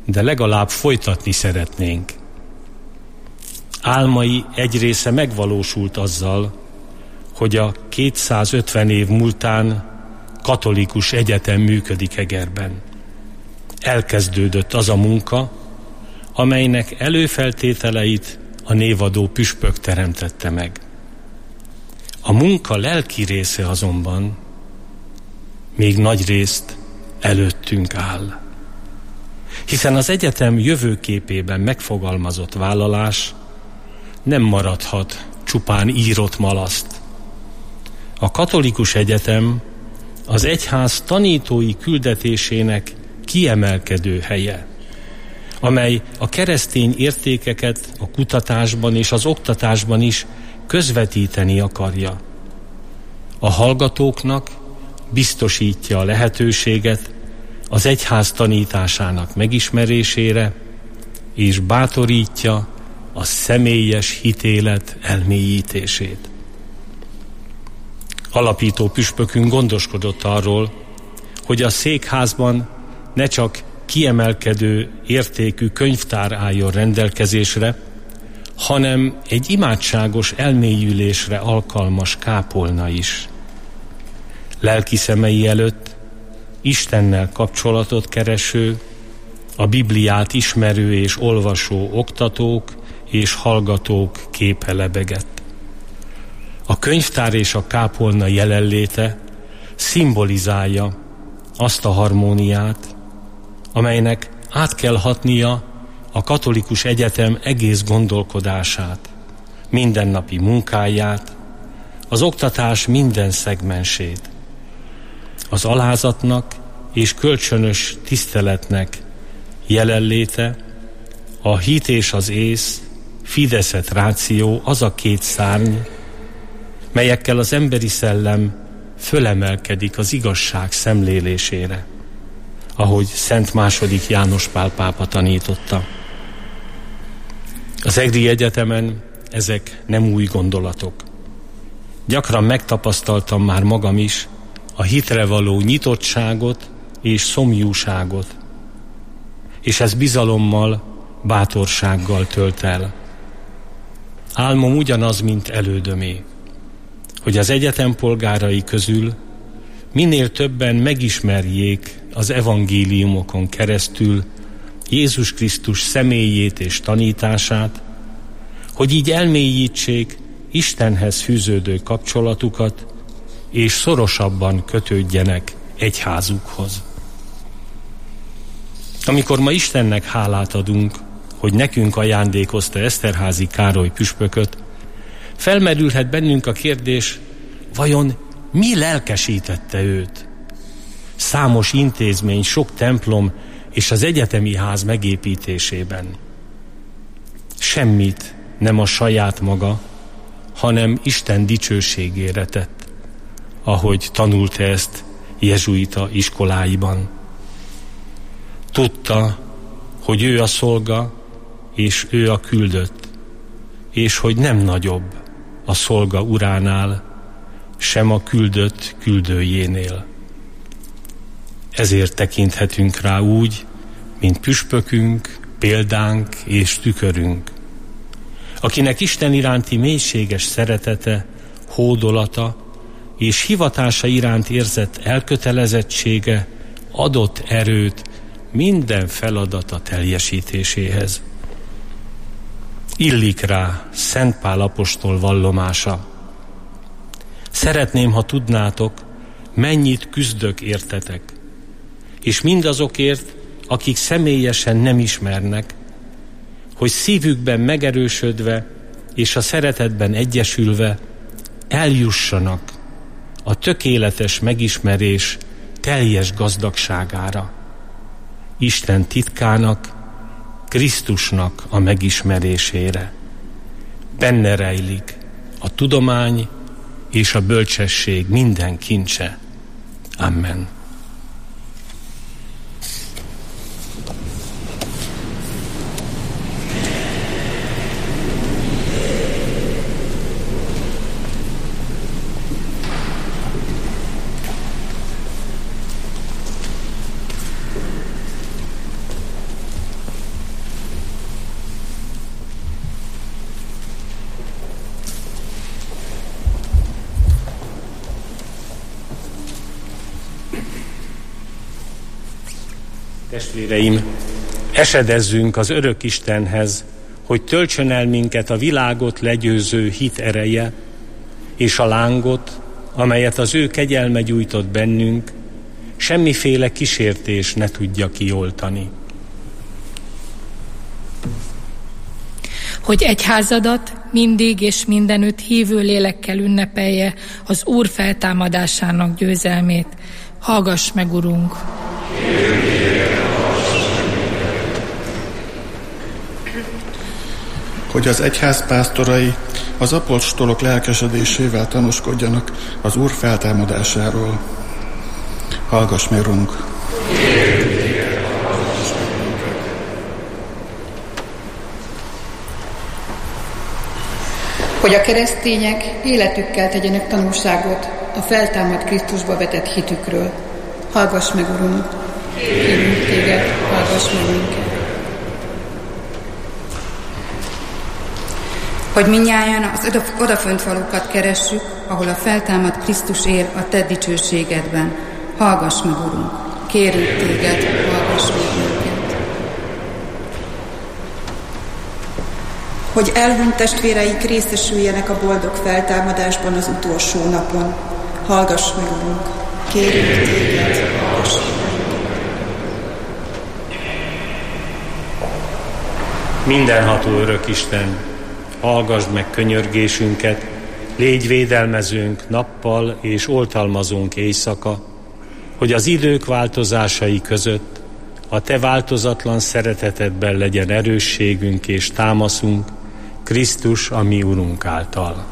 de legalább folytatni szeretnénk. Álmai egy része megvalósult azzal, hogy a 250 év múltán katolikus egyetem működik Egerben. Elkezdődött az a munka, amelynek előfeltételeit a névadó püspök teremtette meg. A munka lelki része azonban még nagy részt előttünk áll. Hiszen az egyetem jövőképében megfogalmazott vállalás nem maradhat csupán írott malaszt. A katolikus egyetem az egyház tanítói küldetésének kiemelkedő helye, amely a keresztény értékeket a kutatásban és az oktatásban is közvetíteni akarja. A hallgatóknak biztosítja a lehetőséget az egyház tanításának megismerésére, és bátorítja a személyes hitélet elmélyítését. Alapító püspökünk gondoskodott arról, hogy a székházban ne csak kiemelkedő értékű könyvtár álljon rendelkezésre, hanem egy imádságos elmélyülésre alkalmas kápolna is. Lelki szemei előtt Istennel kapcsolatot kereső, a Bibliát ismerő és olvasó oktatók és hallgatók képe lebegett. A könyvtár és a kápolna jelenléte szimbolizálja azt a harmóniát, amelynek át kell hatnia a katolikus egyetem egész gondolkodását, mindennapi munkáját, az oktatás minden szegmensét. Az alázatnak és kölcsönös tiszteletnek jelenléte, a hit és az ész, fides et ratio, az a két szárny, melyekkel az emberi szellem fölemelkedik az igazság szemlélésére, ahogy Szent II. János Pál pápa tanította. Az Egri Egyetemen ezek nem új gondolatok. Gyakran megtapasztaltam már magam is a hitre való nyitottságot és szomjúságot, és ez bizalommal, bátorsággal tölt el. Álmom ugyanaz, mint elődömé, hogy az egyetem polgárai közül minél többen megismerjék az evangéliumokon keresztül Jézus Krisztus személyét és tanítását, hogy így elmélyítsék Istenhez fűződő kapcsolatukat, és szorosabban kötődjenek egyházukhoz. Amikor ma Istennek hálát adunk, hogy nekünk ajándékozta Eszterházy Károly püspököt, felmerülhet bennünk a kérdés, vajon mi lelkesítette őt? Számos intézmény, sok templom és az egyetemi ház megépítésében. Semmit nem a saját maga, hanem Isten dicsőségére tett, ahogy tanulta ezt jezsuita iskoláiban. Tudta, hogy ő a szolga, és ő a küldött, és hogy nem nagyobb a szolga uránál, sem a küldött küldőjénél. Ezért tekinthetünk rá úgy, mint püspökünk, példánk és tükörünk, akinek Isten iránti mélységes szeretete, hódolata és hivatása iránt érzett elkötelezettsége adott erőt minden feladata teljesítéséhez. Illik rá Szent Pál apostol vallomása. Szeretném, ha tudnátok, mennyit küzdök értetek, és mindazokért, akik személyesen nem ismernek, hogy szívükben megerősödve és a szeretetben egyesülve eljussanak a tökéletes megismerés teljes gazdagságára, Isten titkának, Krisztusnak a megismerésére. Benne rejlik a tudomány és a bölcsesség minden kincse. Amen. Testvéreim, esedezzünk az örök Istenhez, hogy töltsön el minket a világot legyőző hit ereje, és a lángot, amelyet az ő kegyelme gyújtott bennünk, semmiféle kísértés ne tudja kioltani. Hogy egyházadat mindig és mindenütt hívő lélekkel ünnepelje az Úr feltámadásának győzelmét. Hallgass meg, Urunk! Hogy az egyház pásztorai az apostolok lelkesedésével tanúskodjanak az Úr feltámadásáról. Hallgass meg, Urunk! Hogy a keresztények életükkel tegyenek tanúságot a feltámadt Krisztusba vetett hitükről. Hallgass meg, Urunk! Kérünk téged, hallgass meg minket! Hogy mindnyájan az odafönt falukat keressük, ahol a feltámadt Krisztus él a te dicsőségedben. Hallgass meg, Urunk! Kérünk téged, hallgass meg minket! Hogy elhunyt testvéreik részesüljenek a boldog feltámadásban az utolsó napon. Hallgass meg, Urunk! Kérünk téged, hallgass meg! Mindenható örök Isten, hallgasd meg könyörgésünket, légy védelmezőnk nappal és oltalmazónk éjszaka, hogy az idők változásai között a te változatlan szeretetedben legyen erősségünk és támaszunk, Krisztus, a mi Urunk által.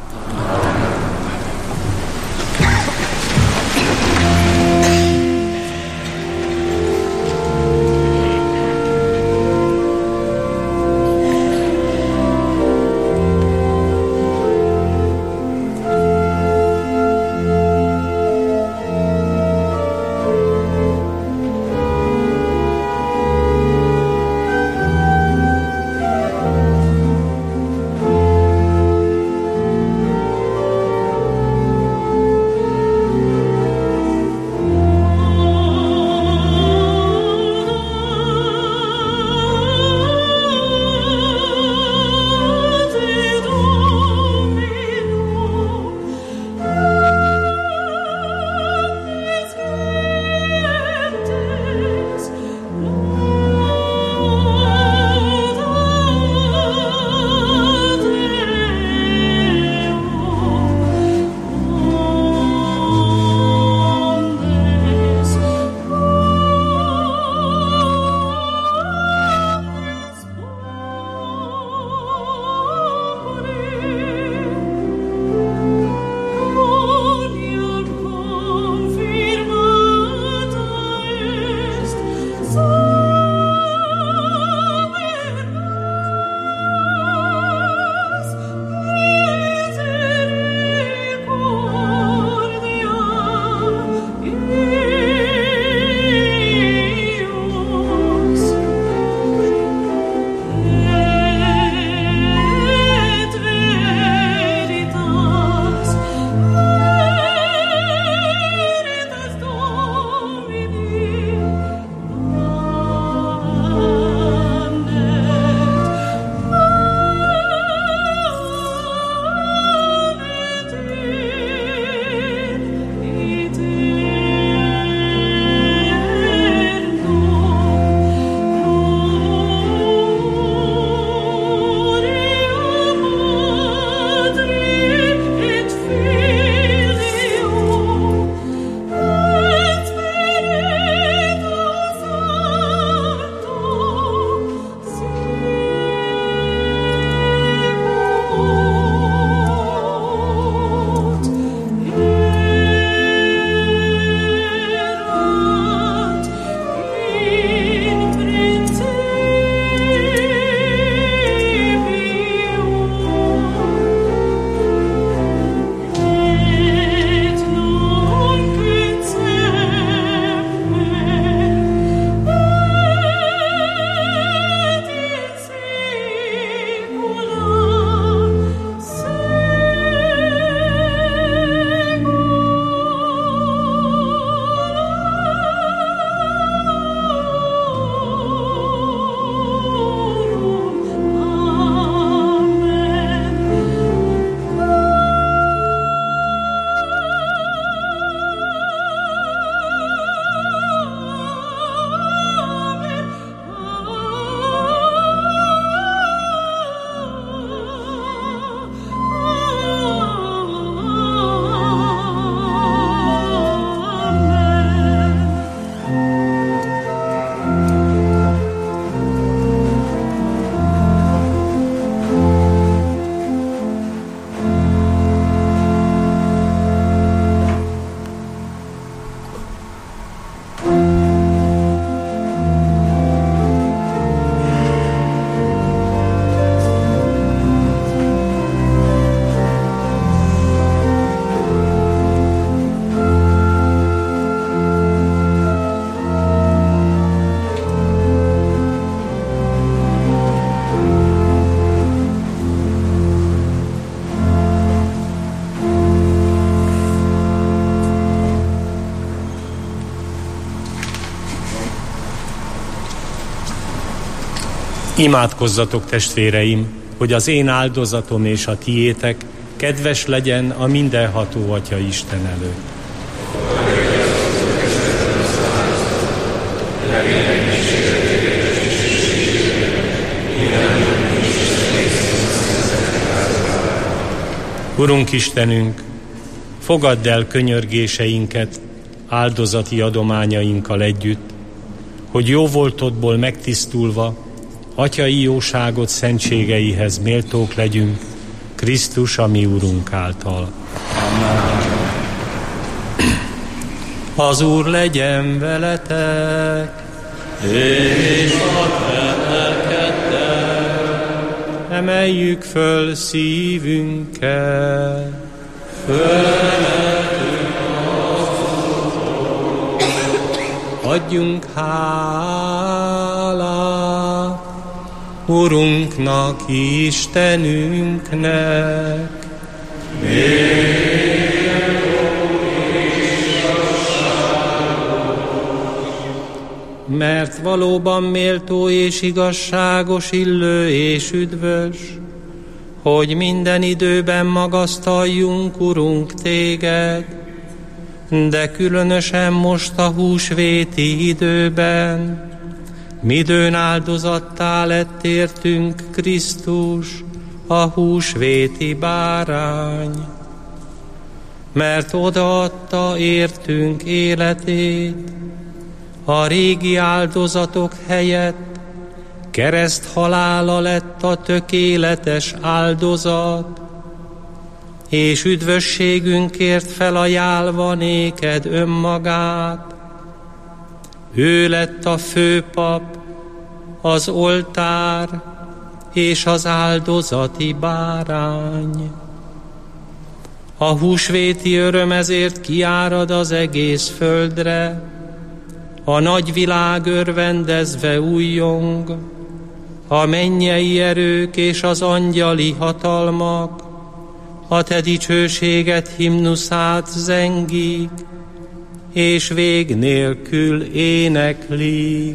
Imádkozzatok, testvéreim, hogy az én áldozatom és a tiétek kedves legyen a mindenható Atya Isten előtt. Urunk Istenünk, fogadd el könyörgéseinket áldozati adományainkkal együtt, hogy jóvoltodból megtisztulva atyai jóságot szentségeihez méltók legyünk, Krisztus a mi Urunk által. Amen. Az Úr legyen veletek, és a lelkeddel. Emeljük föl szívünket, fölemeltünk az Úrhoz. Adjunk hálát Urunknak, Istenünknek. Mert valóban méltó és igazságos, illő és üdvös, hogy minden időben magasztaljunk, Urunk, téged, de különösen most a húsvéti időben, midőn áldozattá lett értünk Krisztus, a húsvéti bárány, mert odaadta értünk életét, a régi áldozatok helyett kereszt halála lett a tökéletes áldozat, és üdvösségünkért felajánlva néked önmagát. Ő lett a főpap, az oltár és az áldozati bárány. A húsvéti öröm ezért kiárad az egész földre, a nagy világ örvendezve újjong, a mennyei erők és az angyali hatalmak a te dicsőséget himnuszát zengik, és vég nélkül éneklik.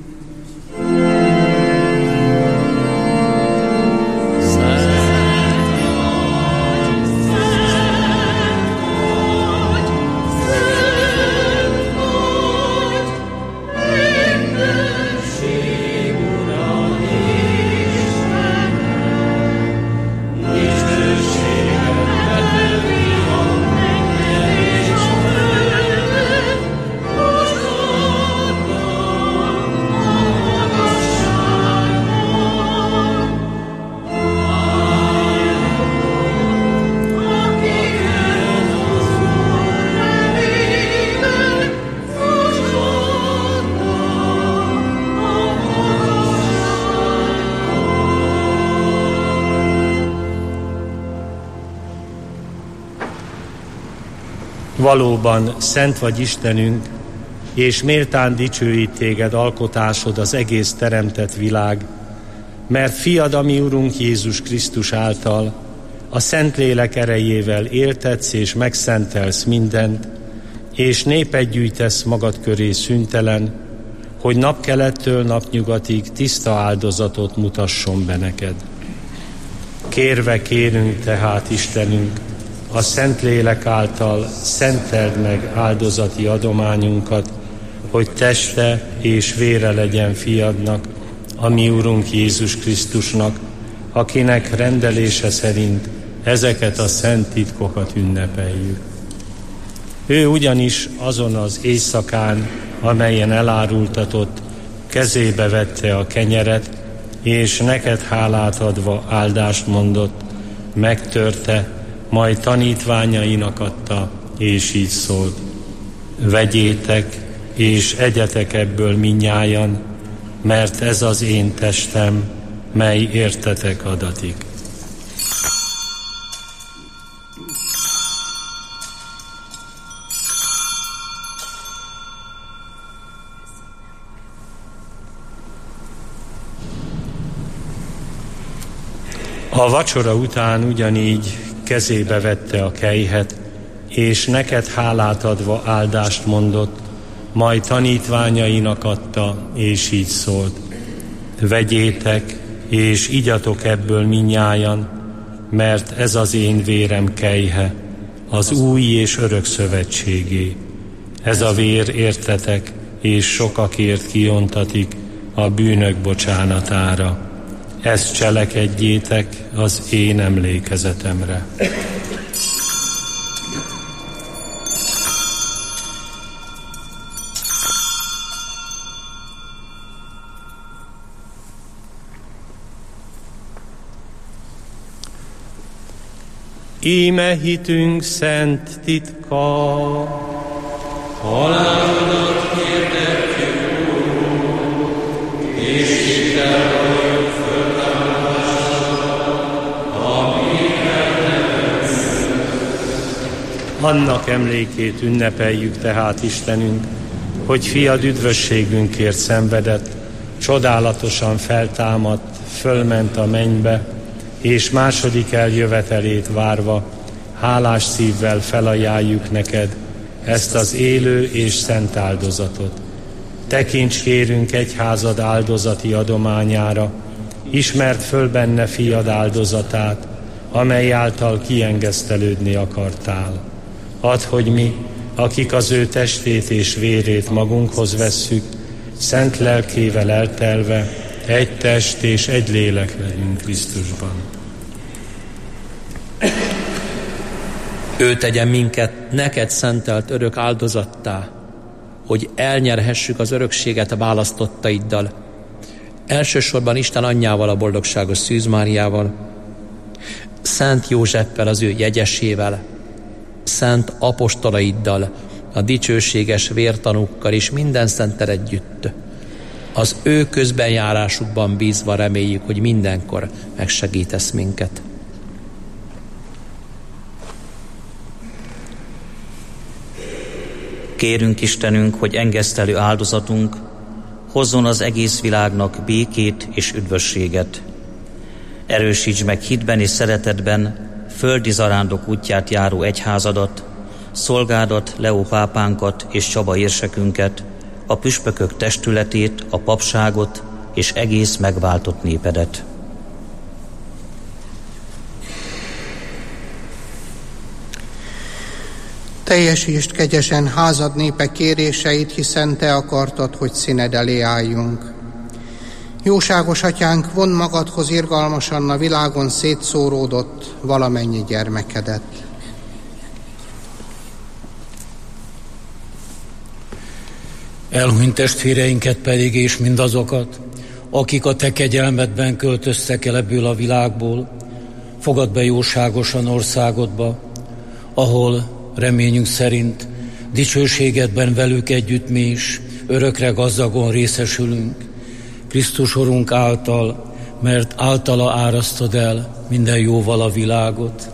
Valóban szent vagy Istenünk, és méltán dicsőít téged alkotásod az egész teremtett világ, mert fiad, a mi Urunk Jézus Krisztus által, a Szentlélek erejével éltetsz és megszentelsz mindent, és népet gyűjtesz magad köré szüntelen, hogy napkelettől napnyugatig tiszta áldozatot mutasson be neked. Kérve kérünk tehát, Istenünk, a Szentlélek által szenteld meg áldozati adományunkat, hogy teste és vére legyen fiadnak, a mi Urunk Jézus Krisztusnak, akinek rendelése szerint ezeket a szent titkokat ünnepeljük. Ő ugyanis azon az éjszakán, amelyen elárultatott, kezébe vette a kenyeret, és neked hálát adva áldást mondott, megtörte, majd tanítványainak adta, és így szólt: vegyétek, és egyetek ebből mindnyájan, mert ez az én testem, mely értetek adatik. A vacsora után ugyanígy kezébe vette a kelyhet, és neked hálát adva áldást mondott, majd tanítványainak adta, és így szólt: Vegyétek, és igyatok ebből mindnyájan, mert ez az én vérem kejhe, az új és örök szövetségé. Ez a vér értetek, és sokakért kiontatik a bűnök bocsánatára. Ezt cselekedjétek az én emlékezetemre. Íme hitünk szent titka, halálodat hirdetjük, Úrunk, és hittel vagyunk föltámadásodra, annak emlékét ünnepeljük tehát, Istenünk, hogy fiad üdvösségünkért szenvedett, csodálatosan feltámadt, fölment a mennybe, és második eljövetelét várva hálás szívvel felajánljuk neked ezt az élő és szent áldozatot. Tekints kérünk egyházad áldozati adományára, ismerd föl benne fiad áldozatát, amely által kiengesztelődni akartál. Add, hogy mi, akik az ő testét és vérét magunkhoz vesszük, szent lelkével eltelve, egy test és egy lélek legyünk Krisztusban. Ő tegyen minket neked szentelt örök áldozattá, hogy elnyerhessük az örökséget a választottaiddal, elsősorban Isten anyjával, a boldogságos Szűz Máriával, Szent Józseffel, az ő jegyesével, szent apostolaiddal, a dicsőséges vértanúkkal és minden szenttel együtt. Az ő közbenjárásukban bízva reméljük, hogy mindenkor megsegítesz minket. Kérünk Istenünk, hogy engesztelő áldozatunk hozzon az egész világnak békét és üdvösséget. Erősíts meg hitben és szeretetben földi zarándok útját járó egyházadat, szolgádat, Leó pápánkat és Csaba érsekünket, a püspökök testületét, a papságot és egész megváltott népedet. Teljesítsd kegyesen házad népe kéréseit, hiszen te akartad, hogy színed elé álljunk. Jóságos atyánk, vondd magadhoz irgalmasan a világon szétszóródott valamennyi gyermekedet. Elhunyt testvéreinket pedig és mindazokat, akik a te kegyelmedben költöztek el ebből a világból, fogadd be jóságosan országodba, ahol reményünk szerint dicsőségedben velük együtt mi is örökre gazdagon részesülünk, Krisztus Urunk által, mert általa árasztod el minden jóval a világot.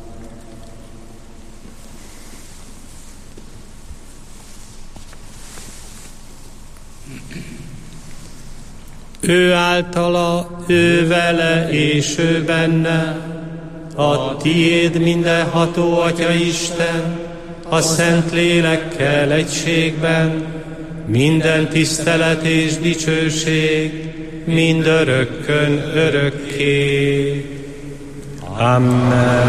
Ő általa, ő vele és ő benne, a tiéd mindenható Atya Isten, a Szent Lélekkel egységben, minden tisztelet és dicsőség, mindörökkön örökké. Amen.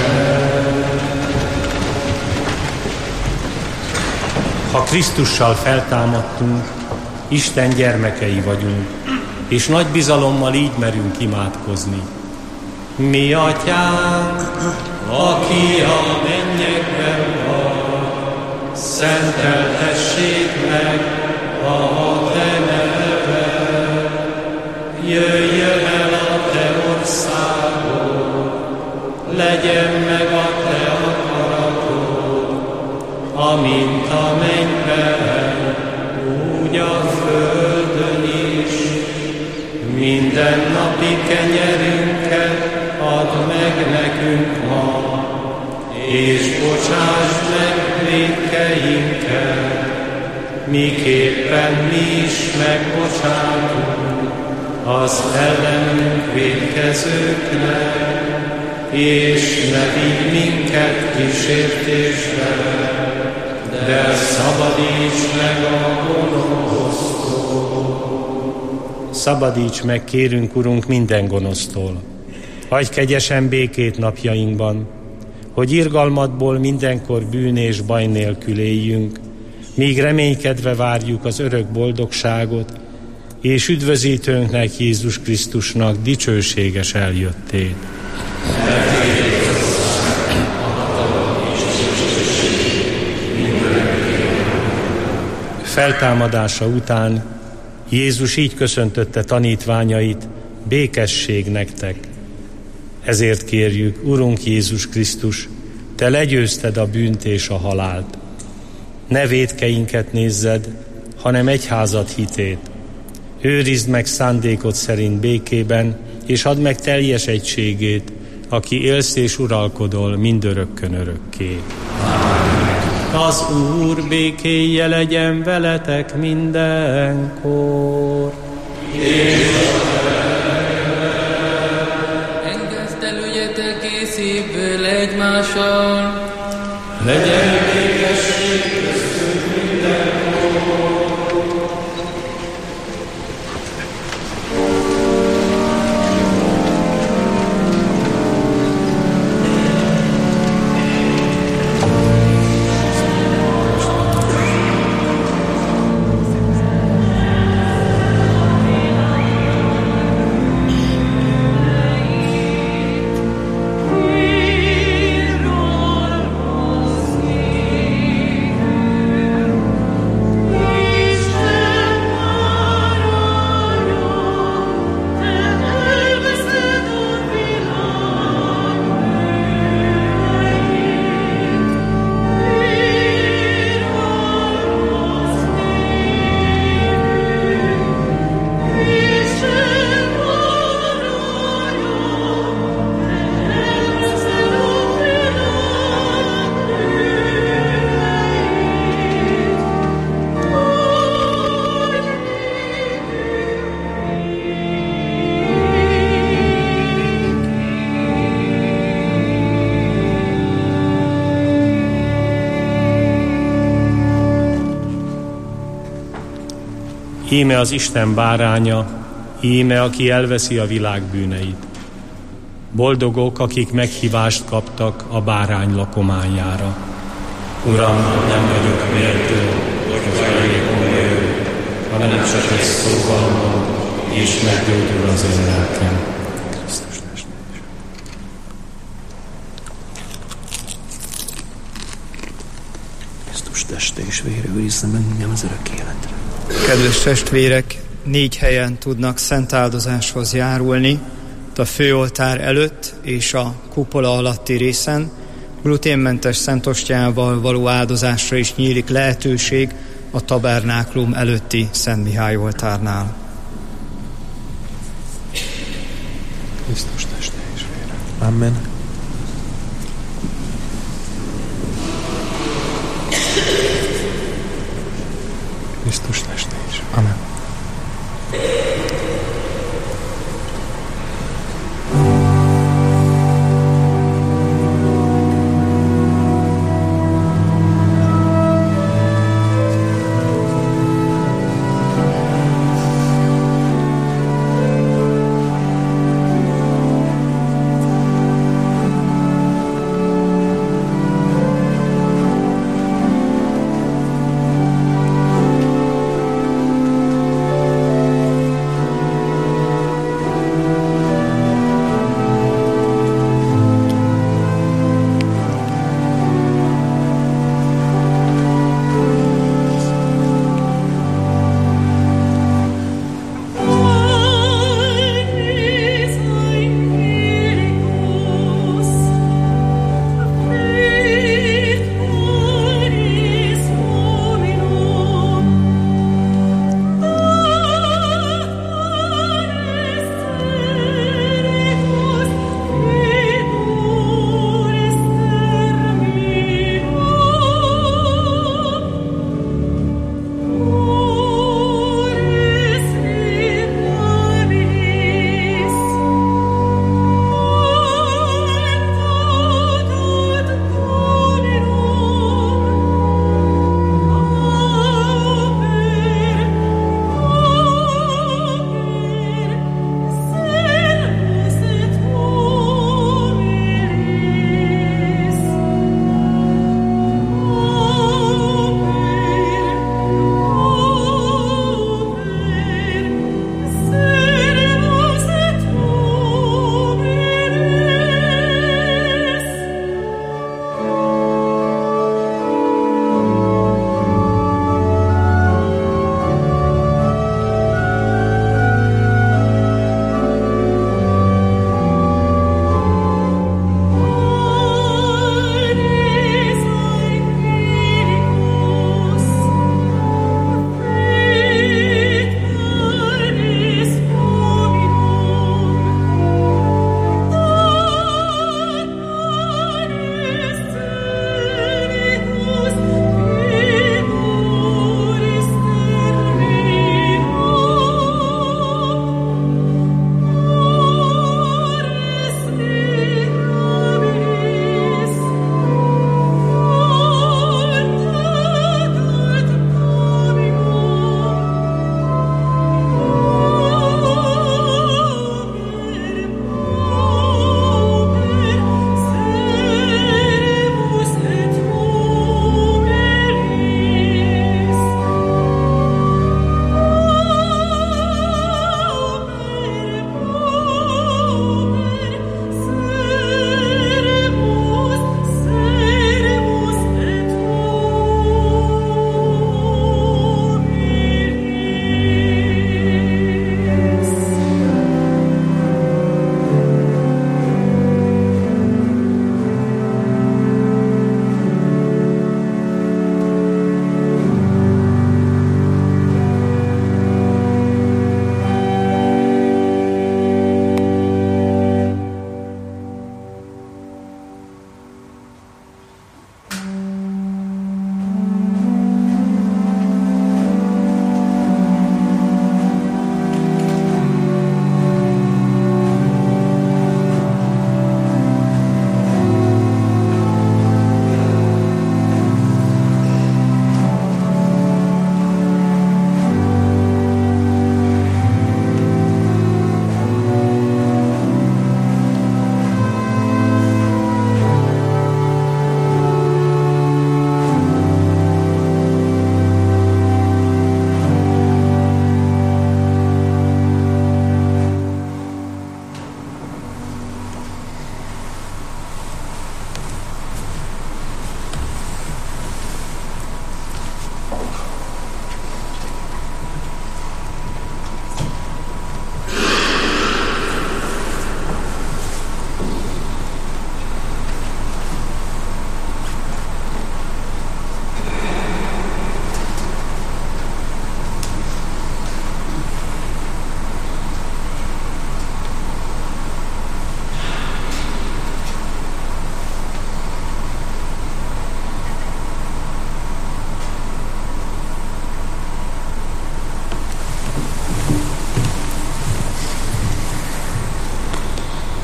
Ha Krisztussal feltámadtunk, Isten gyermekei vagyunk, és nagy bizalommal így merünk imádkozni. Mi atyánk, aki a mennyekben van, szenteltessék meg a te neved, jöjjön el a te országod, legyen meg a te akaratod, amint a mennyben, úgy a földön is. Mindennapi kenyerünket add meg nekünk ma, és bocsásd meg vétkeinket, miképpen mi is megbocsátunk az ellenünk vétkezőknek, és ne vigy minket kísértésbe, de szabadíts meg a gonosztól. szabadíts meg, kérünk, Urunk, minden gonosztól. Adj kegyesen békét napjainkban, hogy irgalmadból mindenkor bűn és baj nélkül éljünk, míg reménykedve várjuk az örök boldogságot, és üdvözítőnknek, Jézus Krisztusnak dicsőséges eljöttét. Feltámadása után Jézus így köszöntötte tanítványait: békesség nektek. Ezért kérjük, Urunk Jézus Krisztus, Te legyőzted a bűnt és a halált. Ne vétkeinket nézzed, hanem egyházad hitét. Őrizd meg szándékod szerint békében, és add meg teljes egységét, aki élsz és uralkodol mindörökkön örökké. Az Úr békéje legyen veletek mindenkor. Engesztelődjetek és szívből egymással. Legyen békesség köztünk mindenkor. Íme az Isten báránya, íme, aki elveszi a világ bűneit. Boldogok, akik meghívást kaptak a bárány lakományára. Uram, nem vagyok méltó, hogy az ajlékomba jöjj, hanem csak egy szóval mond, és meggyógyul az én lelkem. Krisztus teste és vére őrizze meg engem az örök életre. Kedves testvérek, 4 helyen tudnak szentáldozáshoz járulni, a főoltár előtt és a kupola alatti részen. Gluténmentes szentostyával való áldozásra is nyílik lehetőség a tabernáklum előtti Szent Mihály oltárnál. Krisztus teste és vére. Amen. Krisztus teste is. Amen.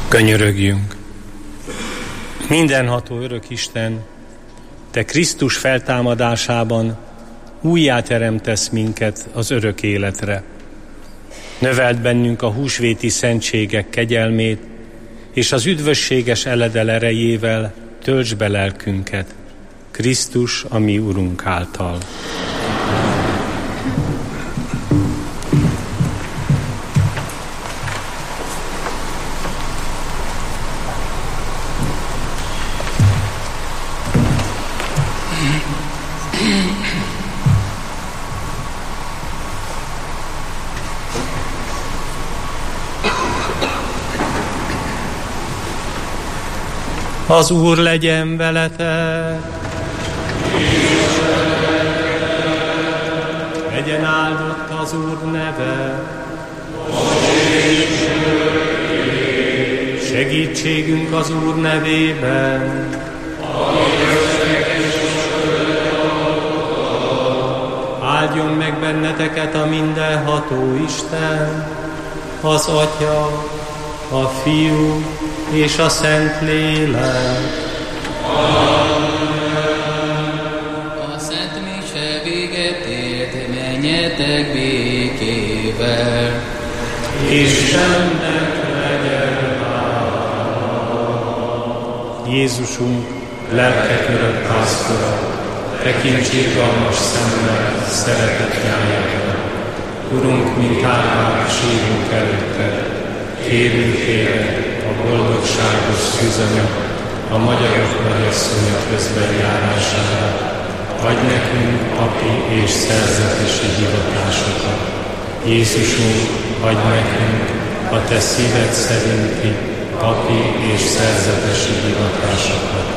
Könyörögjünk. Mindenható örök Isten, Te Krisztus feltámadásában újjáteremtesz minket az örök életre. Növeld bennünk a húsvéti szentségek kegyelmét, és az üdvösséges eledel erejével töltsd be lelkünket, Krisztus, a mi Urunk által. Az Úr legyen veletek! Legyen áldott az Úr neve! Segítségünk az Úr nevében! Áldjon meg benneteket a mindenható Isten, az Atya, a Fiú és a Szentlélek. A Szent Mise véget ért, menjetek békével. Istennek legyen hála. Jézusunk, lelkek örök pásztora, tekints irgalmas szemmel, szeretett nyájával. Urunk, mint állvák, sírunk előtted, kérünk téged, a boldogságos szűzanya, a magyarok nagyasszonya közben járására. Adj nekünk papi és szerzetesi hivatásokat. Jézusunk, adj nekünk a te szíved szerinti papi és szerzetesi hivatásokat.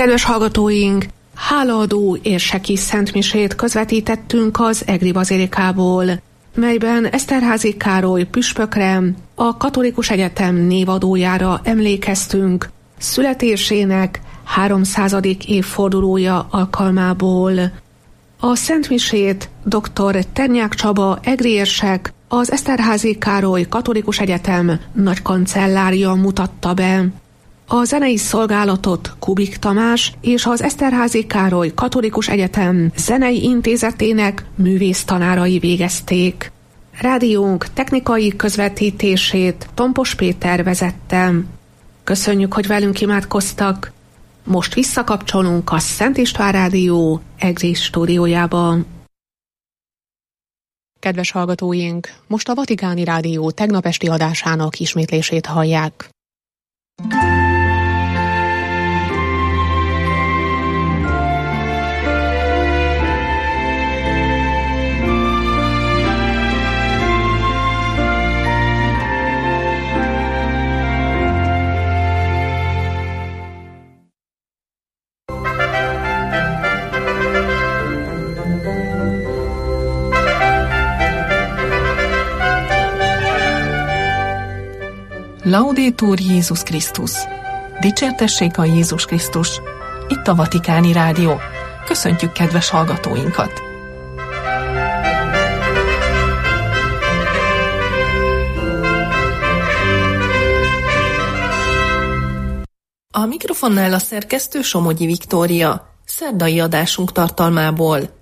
Kedves hallgatóink, hálaadó érseki szentmisét közvetítettünk az Egri bazilikából, melyben Eszterházy Károly püspökre, a Katolikus Egyetem névadójára emlékeztünk születésének 300. évfordulója alkalmából. A szentmisét dr. Ternyák Csaba egri érsek, az Eszterházy Károly Katolikus Egyetem nagykancellárja mutatta be. A zenei szolgálatot Kubik Tamás és az Eszterházy Károly Katolikus Egyetem zenei intézetének művésztanárai végezték. Rádiónk technikai közvetítését Tompos Péter vezette. Köszönjük, hogy velünk imádkoztak. Most visszakapcsolunk a Szent István Rádió Egri stúdiójába. Kedves hallgatóink, most a Vatikáni Rádió tegnap esti adásának ismétlését hallják. Laudetur Jézus Krisztus! Dicsértessék a Jézus Krisztus! Itt a Vatikáni Rádió. Köszöntjük kedves hallgatóinkat! A mikrofonnál a szerkesztő Somogyi Viktória, szerdai adásunk tartalmából.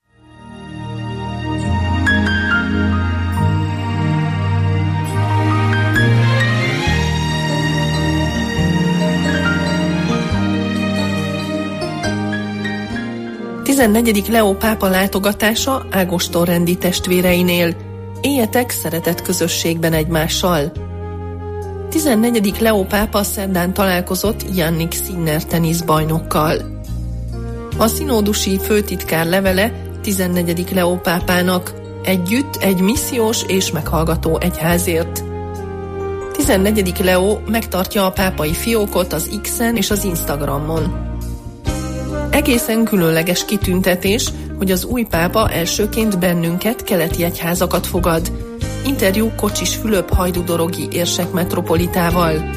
A 14. Leó pápa látogatása Ágoston rendi testvéreinél. Éljetek szeretett közösségben egymással. 14. Leó pápa szerdán találkozott Jannik Sinner teniszbajnokkal. A szinódusi főtitkár levele 14. Leó pápának: együtt egy missziós és meghallgató egyházért. 14. Leó megtartja a pápai fiókot az X-en és az Instagramon. Egészen különleges kitüntetés, hogy az új pápa elsőként bennünket, keleti egyházakat fogad. Interjú Kocsis Fülöp hajdúdorogi érsek metropolitával.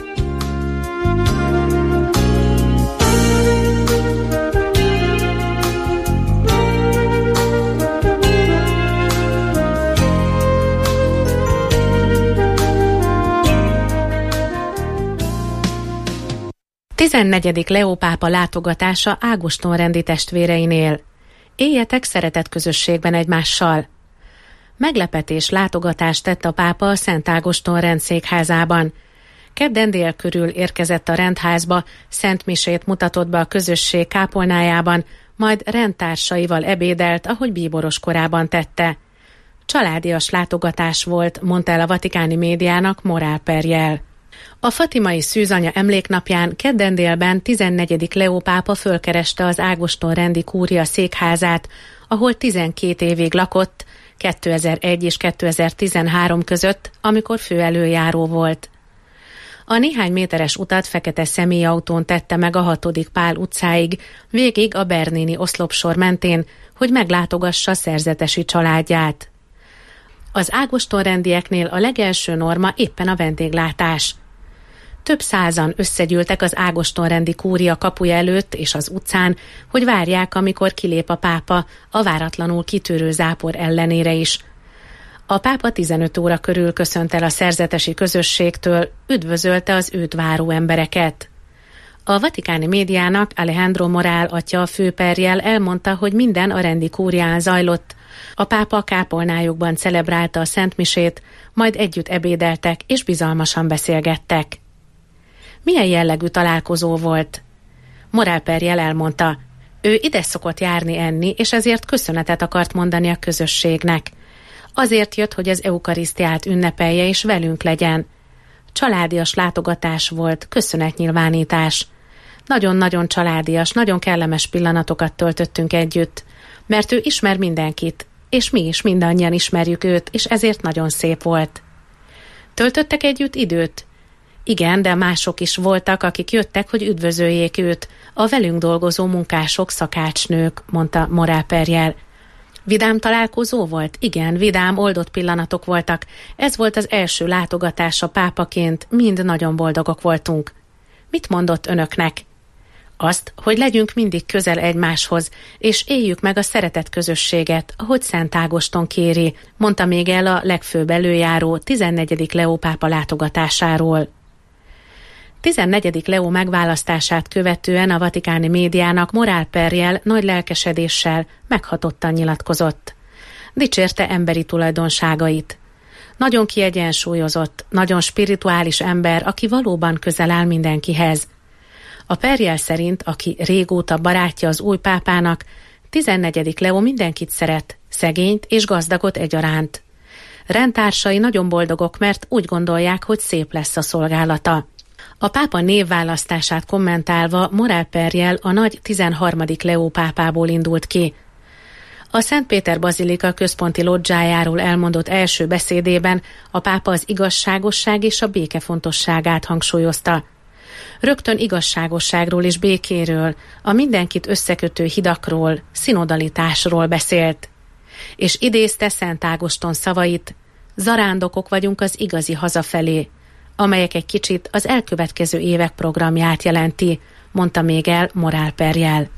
A 14. Leó pápa látogatása Ágoston rendi testvéreinél. Éljetek szeretett közösségben egymással. Meglepetés látogatást tett a pápa a Szent Ágoston rendszékházában. Kedden dél körül érkezett a rendházba, szentmisét mutatott be a közösség kápolnájában, majd rendtársaival ebédelt, ahogy bíboros korában tette. Családias látogatás volt, mondta el a vatikáni médiának Morál Perjel. A fatimai szűzanya emléknapján kedden délben 14. Leó pápa fölkereste az Ágoston rendi kúria székházát, ahol 12 évig lakott, 2001 és 2013 között, amikor főelöljáró volt. A néhány méteres utat fekete személyautón tette meg a 6. Pál utcáig, végig a bernini oszlopsor mentén, hogy meglátogassa szerzetesi családját. Az Ágoston rendieknél a legelső norma éppen a vendéglátás. Több százan összegyűltek az Ágoston rendi kúria kapuja előtt és az utcán, hogy várják, amikor kilép a pápa, a váratlanul kitörő zápor ellenére is. A pápa 15 óra körül köszönt el a szerzetesi közösségtől, üdvözölte az őt váró embereket. A vatikáni médiának Alejandro Morál atya, a főperjel elmondta, hogy minden a rendi kúrián zajlott. A pápa kápolnájukban celebrálta a szentmisét, majd együtt ebédeltek és bizalmasan beszélgettek. Milyen jellegű találkozó volt? Morál Perjel elmondta, ő ide szokott járni enni, és ezért köszönetet akart mondani a közösségnek. Azért jött, hogy az eukarisztiát ünnepelje és velünk legyen. Családias látogatás volt, köszönetnyilvánítás. Nagyon-nagyon családias, nagyon kellemes pillanatokat töltöttünk együtt, mert ő ismer mindenkit, és mi is mindannyian ismerjük őt, és ezért nagyon szép volt. Töltöttek együtt időt? Igen, de mások is voltak, akik jöttek, hogy üdvözöljék őt, a velünk dolgozó munkások, szakácsnők, mondta Morel Perriel. Vidám találkozó volt? Igen, vidám, oldott pillanatok voltak. Ez volt az első látogatása pápaként, mind nagyon boldogok voltunk. Mit mondott önöknek? Azt, hogy legyünk mindig közel egymáshoz, és éljük meg a szeretet közösséget, ahogy Szent Ágoston kéri, mondta még el a legfőbb előjáró 14. Leó pápa látogatásáról. 14. Leó megválasztását követően a vatikáni médiának Morel Perriel nagy lelkesedéssel meghatottan nyilatkozott. Dicsérte emberi tulajdonságait. Nagyon kiegyensúlyozott, nagyon spirituális ember, aki valóban közel áll mindenkihez. A Perriel szerint, aki régóta barátja az új pápának, 14. Leó mindenkit szeret, szegényt és gazdagot egyaránt. Rendtársai nagyon boldogok, mert úgy gondolják, hogy szép lesz a szolgálata. A pápa névválasztását kommentálva Morel Perriel a nagy 13. Leó pápából indult ki. A Szent Péter Bazilika központi lodzsájáról elmondott első beszédében a pápa az igazságosság és a béke fontosságát hangsúlyozta. Rögtön igazságosságról és békéről, a mindenkit összekötő hidakról, szinodalitásról beszélt. És idézte Szent Ágoston szavait: zarándokok vagyunk az igazi hazafelé, amelyek egy kicsit az elkövetkező évek programját jelenti, mondta még el Morel Perriel.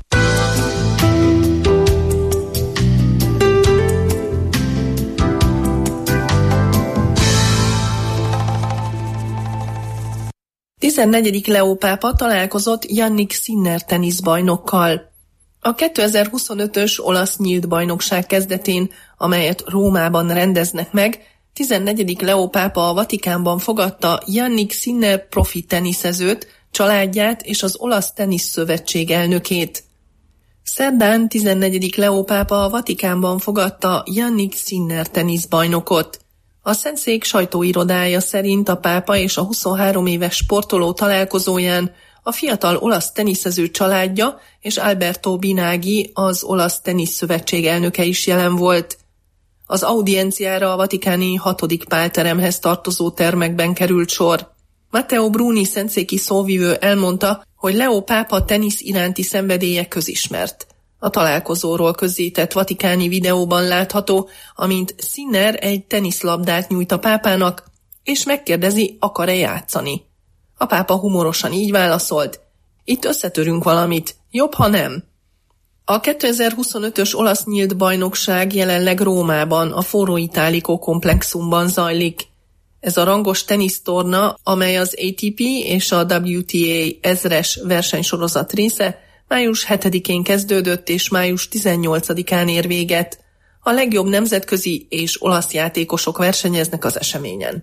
A 14. Leó pápa találkozott Jannik Sinner teniszbajnokkal. A 2025-ös olasz nyílt bajnokság kezdetén, amelyet Rómában rendeznek meg, 14. Leó pápa a Vatikánban fogadta Jannik Sinner profi teniszezőt, családját és az Olasz Teniszszövetség elnökét. Szerdán 14. Leó pápa a Vatikánban fogadta Jannik Sinner teniszbajnokot. A Szentszék sajtóirodája szerint a pápa és a 23 éves sportoló találkozóján a fiatal olasz teniszező családja és Alberto Binagi, az Olasz Teniszszövetség elnöke is jelen volt. Az audienciára a vatikáni 6. Pál teremhez tartozó termekben került sor. Matteo Bruni szentszéki szóvivő elmondta, hogy Leó pápa tenisz iránti szenvedélye közismert. A találkozóról közzétett vatikáni videóban látható, amint Sinner egy teniszlabdát nyújt a pápának, és megkérdezi, akar-e játszani. A pápa humorosan így válaszolt: itt összetörünk valamit, jobb, ha nem. A 2025-ös olasz nyílt bajnokság jelenleg Rómában, a Foro Italico komplexumban zajlik. Ez a rangos tenisztorna, amely az ATP és a WTA 1000-es versenysorozat része, május 7-én kezdődött és május 18-án ér véget. A legjobb nemzetközi és olasz játékosok versenyeznek az eseményen.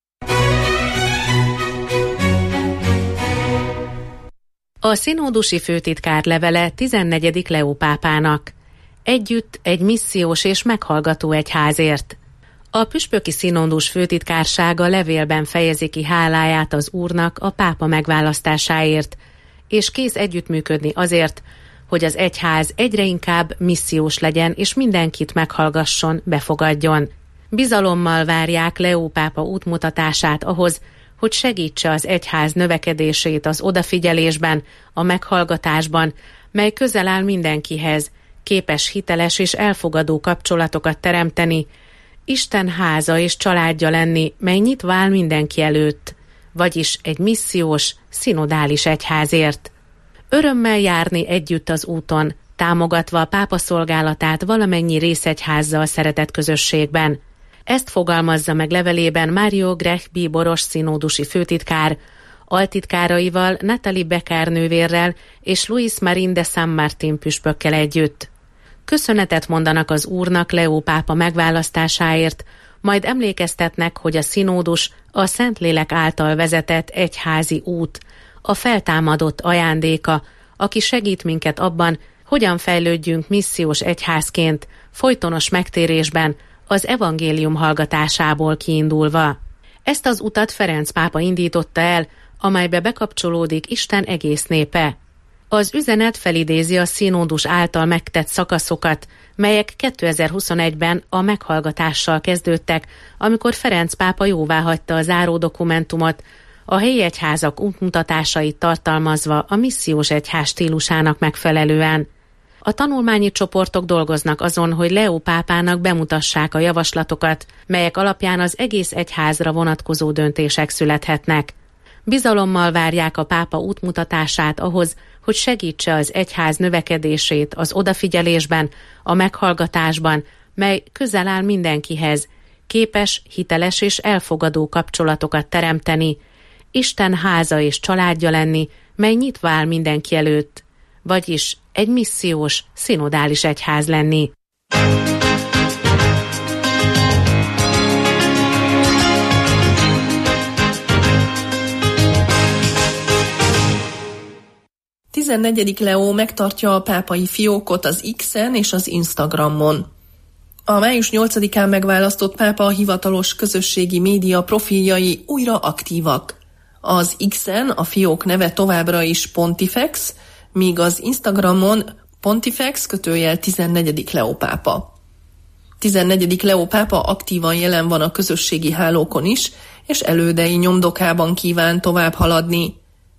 A szinódusi főtitkár levele 14. Leó pápának. Együtt egy missziós és meghallgató egyházért. A püspöki szinódus főtitkársága levélben fejezi ki háláját az Úrnak a pápa megválasztásáért, és kész együttműködni azért, hogy az egyház egyre inkább missziós legyen, és mindenkit meghallgasson, befogadjon. Bizalommal várják Leó pápa útmutatását ahhoz, hogy segítse az egyház növekedését az odafigyelésben, a meghallgatásban, mely közel áll mindenkihez, képes hiteles és elfogadó kapcsolatokat teremteni, Isten háza és családja lenni, mely nyitva áll mindenki előtt, vagyis egy missziós, szinodális egyházért. Örömmel járni együtt az úton, támogatva a pápa szolgálatát valamennyi részegyházzal szeretett közösségben. Ezt fogalmazza meg levelében Mário Grech bíboros szinódusi főtitkár, altitkáraival, Natalie Becker nővérrel és Luis Marín de San Martín püspökkel együtt. Köszönetet mondanak az Úrnak Leó pápa megválasztásáért, majd emlékeztetnek, hogy a szinódus a Szentlélek által vezetett egyházi út, a feltámadott ajándéka, aki segít minket abban, hogyan fejlődjünk missziós egyházként, folytonos megtérésben, az evangélium hallgatásából kiindulva. Ezt az utat Ferenc pápa indította el, amelybe bekapcsolódik Isten egész népe. Az üzenet felidézi a színódus által megtett szakaszokat, melyek 2021-ben a meghallgatással kezdődtek, amikor Ferenc pápa jóváhagyta a záró dokumentumot, a helyi egyházak útmutatásait tartalmazva a missziós egyház stílusának megfelelően. A tanulmányi csoportok dolgoznak azon, hogy Leó pápának bemutassák a javaslatokat, melyek alapján az egész egyházra vonatkozó döntések születhetnek. Bizalommal várják a pápa útmutatását ahhoz, hogy segítse az egyház növekedését az odafigyelésben, a meghallgatásban, mely közel áll mindenkihez, képes, hiteles és elfogadó kapcsolatokat teremteni, Isten háza és családja lenni, mely nyitva áll mindenki előtt, vagyis egy missziós, szinodális egyház lenni. Tizennegyedik Leó megtartja a pápai fiókot az X-en és az Instagramon. A május 8-án megválasztott pápa hivatalos közösségi média profiljai újra aktívak. Az X-en a fiók neve továbbra is Pontifex, míg az Instagramon Pontifex _ 14. Leó pápa. 14. Leó pápa aktívan jelen van a közösségi hálókon is, és elődei nyomdokában kíván tovább haladni.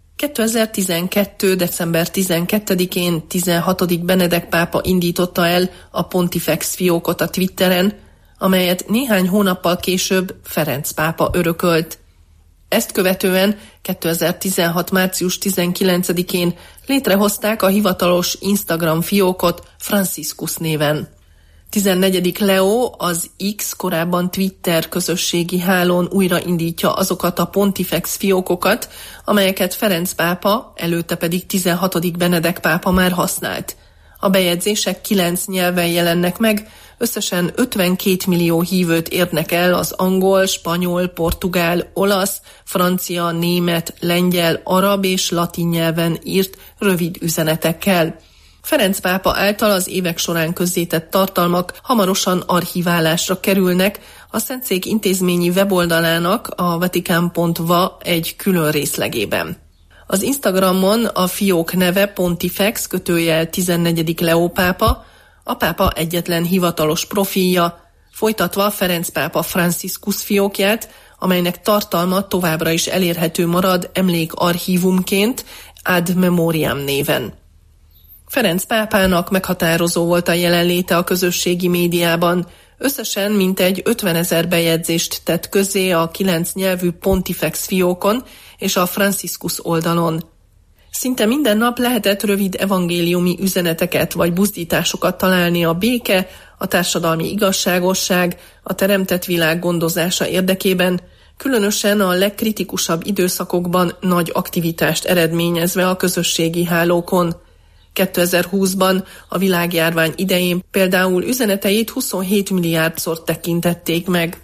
2012. december 12-én 16. Benedek pápa indította el a Pontifex fiókot a Twitteren, amelyet néhány hónappal később Ferenc pápa örökölt. Ezt követően 2016. március 19-én létrehozták a hivatalos Instagram fiókot Franciscus néven. 14. Leó az X, korábban Twitter közösségi hálón újraindítja azokat a Pontifex fiókokat, amelyeket Ferenc pápa, előtte pedig 16. Benedek pápa már használt. A bejegyzések 9 nyelven jelennek meg, összesen 52 millió hívőt érnek el az angol, spanyol, portugál, olasz, francia, német, lengyel, arab és latin nyelven írt rövid üzenetekkel. Ferenc pápa által az évek során közzétett tartalmak hamarosan archiválásra kerülnek a Szentszék intézményi weboldalának, a vatican.va egy külön részlegében. Az Instagramon a fiók neve Pontifex _ 14. Leó pápa, a pápa egyetlen hivatalos profilja, folytatva Ferenc pápa Franciscus fiókját, amelynek tartalma továbbra is elérhető marad emlékarchívumként ad memoriam néven. Ferenc pápának meghatározó volt a jelenléte a közösségi médiában. Összesen mintegy 50 000 bejegyzést tett közzé a 9 nyelvű Pontifex fiókon és a Franciscus oldalon. Szinte minden nap lehetett rövid evangéliumi üzeneteket vagy buzdításokat találni a béke, a társadalmi igazságosság, a teremtett világ gondozása érdekében, különösen a legkritikusabb időszakokban nagy aktivitást eredményezve a közösségi hálókon. 2020-ban a világjárvány idején például üzeneteit 27 milliárdszor tekintették meg.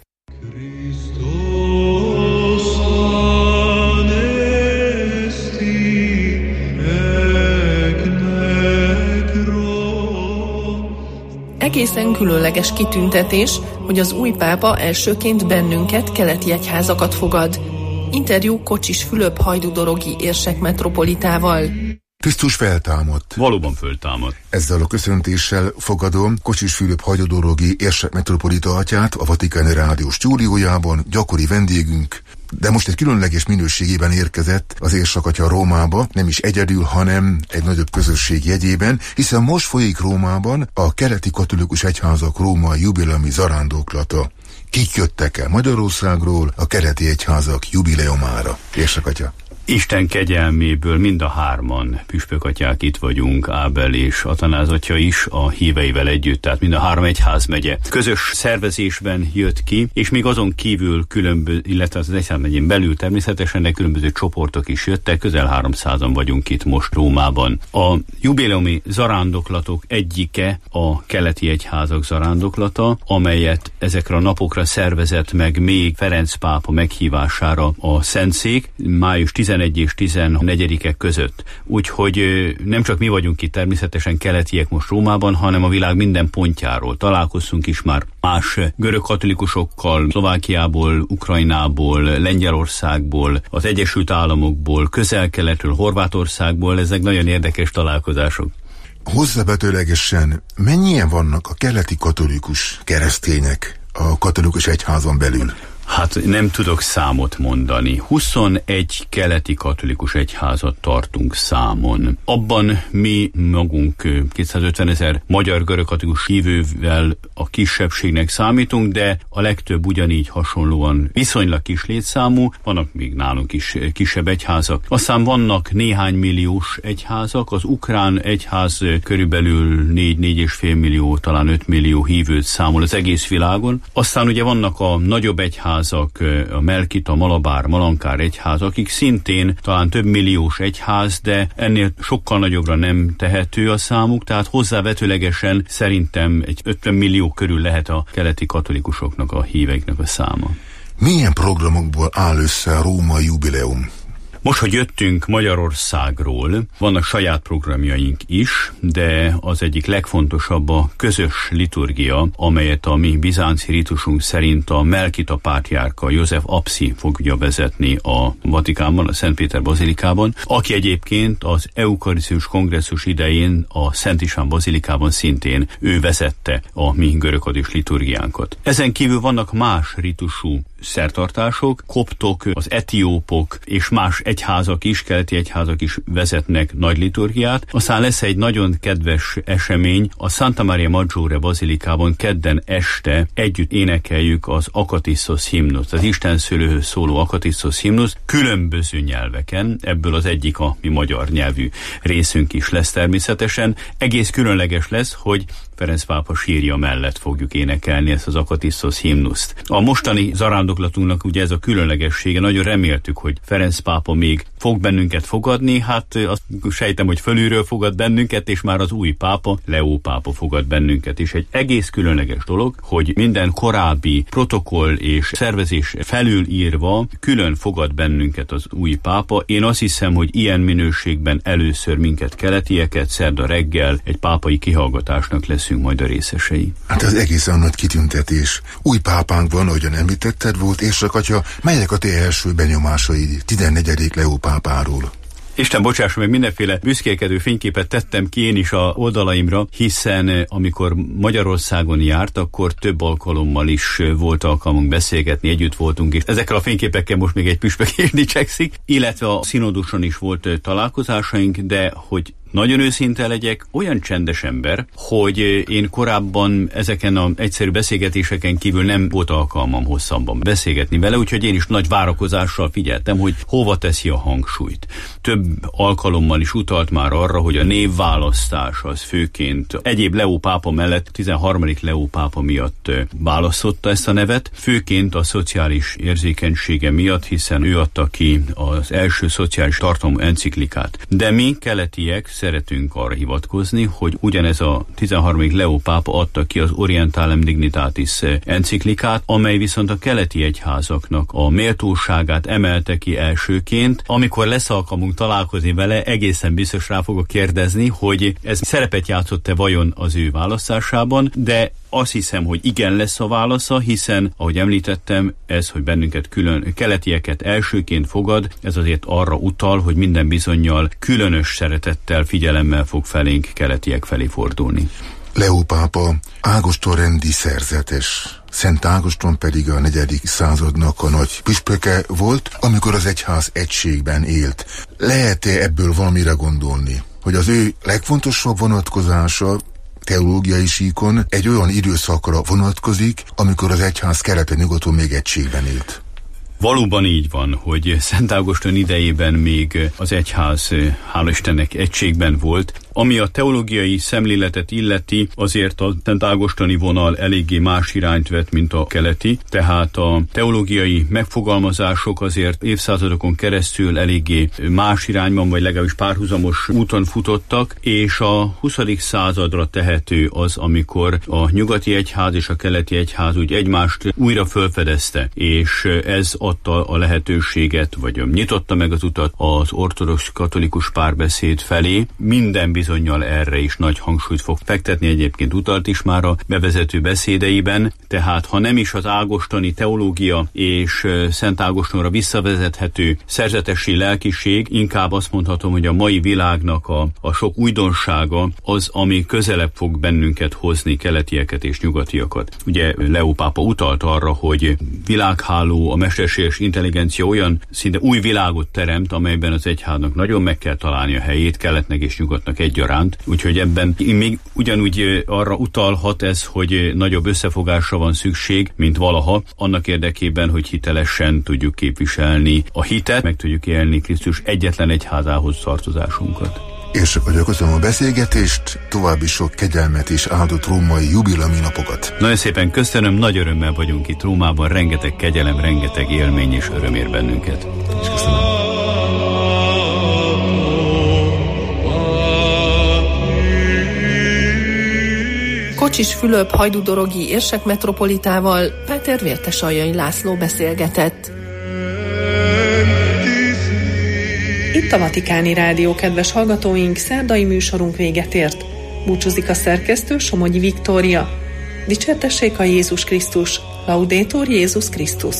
Egészen különleges kitüntetés, hogy az új pápa elsőként bennünket, keleti egyházakat fogad. Interjú Kocsis Fülöp hajdúdorogi érsek metropolitával. Krisztus feltámadt. Valóban föltámadt. Ezzel a köszöntéssel fogadom Kocsis Fülöp hajdúdorogi érsek metropolita atyát a Vatikáni Rádió stúdiójában, gyakori vendégünk, de most egy különleges minőségében érkezett az érsakatya Rómába, nem is egyedül, hanem egy nagyobb közösség jegyében, hiszen most folyik Rómában a keleti katolikus egyházak római jubileumi zarándoklata. Kik jöttek el Magyarországról a keleti egyházak jubileumára? Érsakatya. Isten kegyelméből mind a hárman püspökatyák itt vagyunk, Ábel és Atanáz atya is a híveivel együtt, tehát mind a 3 egyházmegye közös szervezésben jött ki, és még azon kívül illetve az egyházmegyén belül természetesen, de különböző csoportok is jöttek, közel 300-an vagyunk itt most Rómában. A jubileumi zarándoklatok egyike a keleti egyházak zarándoklata, amelyet ezekre a napokra szervezett meg még Ferenc pápa meghívására a Szentszék, május 11 és 14-ek között. Úgyhogy nem csak mi vagyunk itt természetesen keletiek most Rómában, hanem a világ minden pontjáról. Találkoztunk is már más görög katolikusokkal, Szlovákiából, Ukrajnából, Lengyelországból, az Egyesült Államokból, Közel-Keletről, Horvátországból. Ezek nagyon érdekes találkozások. Hozzávetőlegesen mennyien vannak a keleti katolikus keresztények a katolikus egyházon belül? Hát nem tudok számot mondani. 21 keleti katolikus egyházat tartunk számon. Abban mi magunk 250 000 magyar görögkatolikus hívővel a kisebbségnek számítunk, de a legtöbb ugyanígy hasonlóan viszonylag kis létszámú, vannak még nálunk is kisebb egyházak. Aztán vannak néhány milliós egyházak, az ukrán egyház körülbelül 4-4,5 millió, talán 5 millió hívőt számol az egész világon. Aztán ugye vannak a nagyobb egyházak, a Melkita, Malabár, Malankár egyház, akik szintén talán több milliós egyház, de ennél sokkal nagyobbra nem tehető a számuk, tehát hozzávetőlegesen szerintem egy 50 millió körül lehet a keleti katolikusoknak, a híveiknek a száma. Milyen programokból áll össze a római jubileum? Most, hogy jöttünk Magyarországról, vannak saját programjaink is, de az egyik legfontosabb a közös liturgia, amelyet a mi bizánci ritusunk szerint a Melkita pátriárka József Apsi fogja vezetni a Vatikánban, a Szent Péter bazilikában, aki egyébként az eukarisztikus kongresszus idején a Szent István bazilikában szintén ő vezette a mi görögkatolikus liturgiánkat. Ezen kívül vannak más ritusú szertartások, koptok, az etiópok és más egyházak is, keleti egyházak is vezetnek nagy liturgiát. Aztán lesz egy nagyon kedves esemény, a Santa Maria Maggiore bazilikában kedden este együtt énekeljük az Akatisztosz himnuszt, az Isten szülőhöz szóló Akatisztosz himnuszt különböző nyelveken, ebből az egyik a mi magyar nyelvű részünk is lesz természetesen. Egész különleges lesz, hogy Ferenc pápa sírja mellett fogjuk énekelni ezt az Akatisztosz himnuszt. A mostani zarándoklatunknak ugye ez a különlegessége, nagyon reméltük, hogy Ferenc pápa még fog bennünket fogadni, hát azt sejtem, hogy fölülről fogad bennünket, és már az új pápa, Leó pápa fogad bennünket, és egy egész különleges dolog, hogy minden korábbi protokoll és szervezés felülírva külön fogad bennünket az új pápa. Én azt hiszem, hogy ilyen minőségben először minket keletieket szerda reggel egy pápai kihallgatásnak leszünk majd a részesei. Hát ez egészen nagy kitüntetés. Új pápánk van, ahogyan említetted, volt érsakatya. Melyek a te első benyomásaid 14. Leó pápáról? Isten bocsássa meg, mindenféle büszkélkedő fényképet tettem ki én is a oldalaimra, hiszen amikor Magyarországon járt, akkor több alkalommal is volt alkalmunk beszélgetni, együtt voltunk, és ezekkel a fényképekkel most még egy püspök is dicsekszik, illetve a szinoduson is volt találkozásaink, de hogy nagyon őszinte legyek, olyan csendes ember, hogy én korábban ezeken az egyszerű beszélgetéseken kívül nem volt alkalmam hosszabban beszélgetni vele, úgyhogy én is nagy várakozással figyeltem, hogy hova teszi a hangsúlyt. Több alkalommal is utalt már arra, hogy a névválasztás az főként egyéb Leó pápa mellett 13. Leó pápa miatt választotta ezt a nevet, főként a szociális érzékenysége miatt, hiszen ő adta ki az első szociális tartalmú enciklikát. De mi keletiek szeretünk arra hivatkozni, hogy ugyanez a 13. Leó pápa adta ki az Orientalem Dignitatis enciklikát, amely viszont a keleti egyházaknak a méltóságát emelte ki elsőként. Amikor lesz alkalmunk találkozni vele, egészen biztos rá fogok kérdezni, hogy ez szerepet játszott-e vajon az ő választásában, de azt hiszem, hogy igen lesz a válasza, hiszen, ahogy említettem, ez, hogy bennünket külön keletieket elsőként fogad, ez azért arra utal, hogy minden bizonnyal különös szeretettel, figyelemmel fog felénk keletiek felé fordulni. Leó pápa Ágoston rendi szerzetes. Szent Ágoston pedig a 4. századnak a nagy püspöke volt, amikor az egyház egységben élt. Lehet-e ebből valamire gondolni, hogy az ő legfontosabb vonatkozása teológiai síkon egy olyan időszakra vonatkozik, amikor az egyház keleten-nyugaton még egységben élt? Valóban így van, hogy Szent Ágoston idejében még az egyház, hála Istennek, egységben volt. Ami a teológiai szemléletet illeti, azért a Szent Ágostoni vonal eléggé más irányt vett, mint a keleti, tehát a teológiai megfogalmazások azért évszázadokon keresztül eléggé más irányban, vagy legalábbis párhuzamos úton futottak, és a 20. századra tehető az, amikor a nyugati egyház és a keleti egyház úgy egymást újra felfedezte, és ez adta a lehetőséget, vagy nyitotta meg az utat az ortodox katolikus párbeszéd felé. Minden bizonnyal bizonnyal erre is nagy hangsúlyt fog fektetni, egyébként utalt is már a bevezető beszédeiben, tehát ha nem is az ágostoni teológia és Szent Ágostonra visszavezethető szerzetesi lelkiség, inkább azt mondhatom, hogy a mai világnak a sok újdonsága az, ami közelebb fog bennünket hozni, keletieket és nyugatiakat. Ugye Leó pápa utalt arra, hogy világháló, a mesterséges intelligencia olyan szinte új világot teremt, amelyben az egyháznak nagyon meg kell találni a helyét, keletnek és nyugatnak egyaránt. Úgyhogy ebben még ugyanúgy arra utalhat ez, hogy nagyobb összefogásra van szükség, mint valaha, annak érdekében, hogy hitelesen tudjuk képviselni a hitet, meg tudjuk élni Krisztus egyetlen egyházához tartozásunkat. És vagyok, köszönöm a beszélgetést, további sok kegyelmet és áldott római jubileumi napokat. Nagyon szépen köszönöm, nagy örömmel vagyunk itt Rómában, rengeteg kegyelem, rengeteg élmény és öröm ér bennünket. És köszönöm. Kocsis Fülöp hajdúdorogi érsek metropolitával Péter Vértesaljai László beszélgetett. Itt a Vatikáni Rádió, kedves hallgatóink, szerdai műsorunk véget ért. Búcsúzik a szerkesztő, Somogyi Viktória. Dicsértessék a Jézus Krisztus, Laudetur Jézus Krisztus.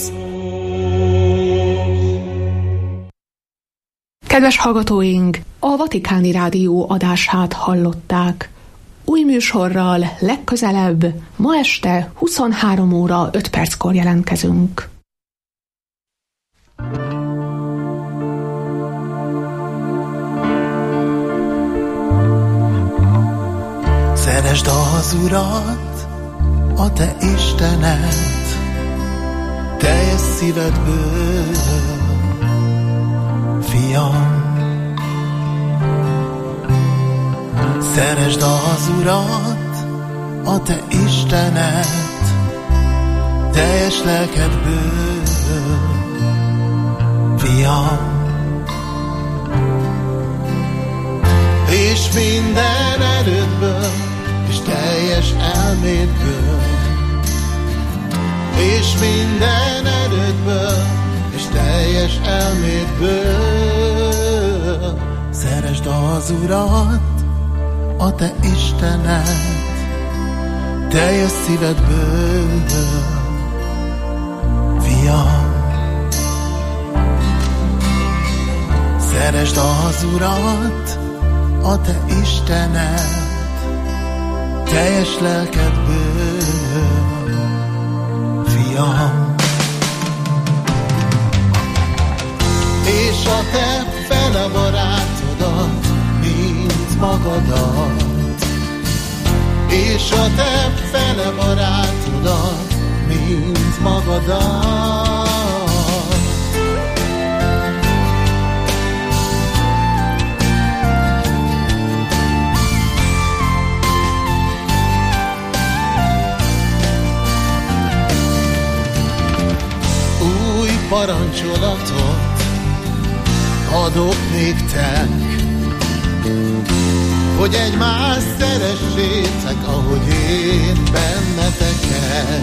Kedves hallgatóink, a Vatikáni Rádió adását hallották. Új műsorral legközelebb, ma este 23 óra 5 perckor jelentkezünk. Szeresd az Urat, a te Istened, teljes szívedből, fiam. Szeresd az Urat, a te Istened, teljes lelkedből, fiam. És minden erődből, és teljes elmédből, és minden erődből, és teljes elmédből. Szeresd az Urat, a te Istened, teljes szívedből, fiam. Szeresd az Urat, a te Istened, teljes lelkedből, fiam. És a te fele barátodat, mint magadat, és a te fele barátodat, mint magadat. Parancsolatot adok néktek, hogy egymást szeressétek, ahogy én benneteket.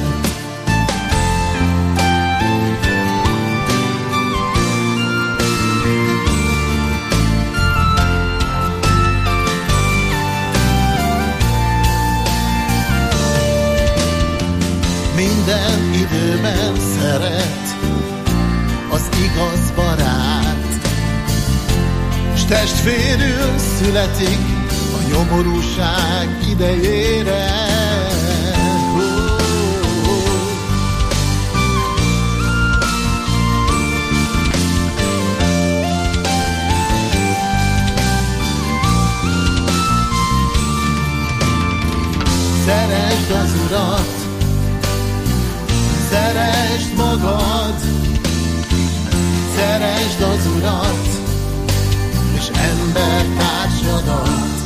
Minden időben szeret az igaz barát, s testvérül születik a nyomorúság idejére. Szeresd az Urat, szeresd magad, szeresd az Urat, és embertársadat.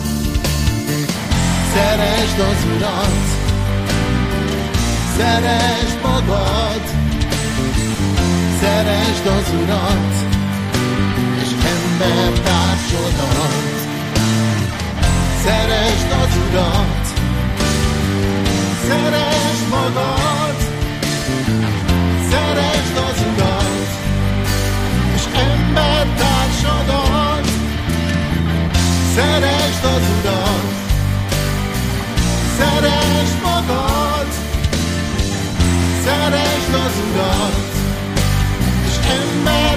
Szeresd az Urat, szeresd magad, szeresd az Urat, és embertársadat. Szeresd az Urat, szeresd magad, szeresd az Urat, és embertársadat. Szeresd az Urat, az Urat, és ember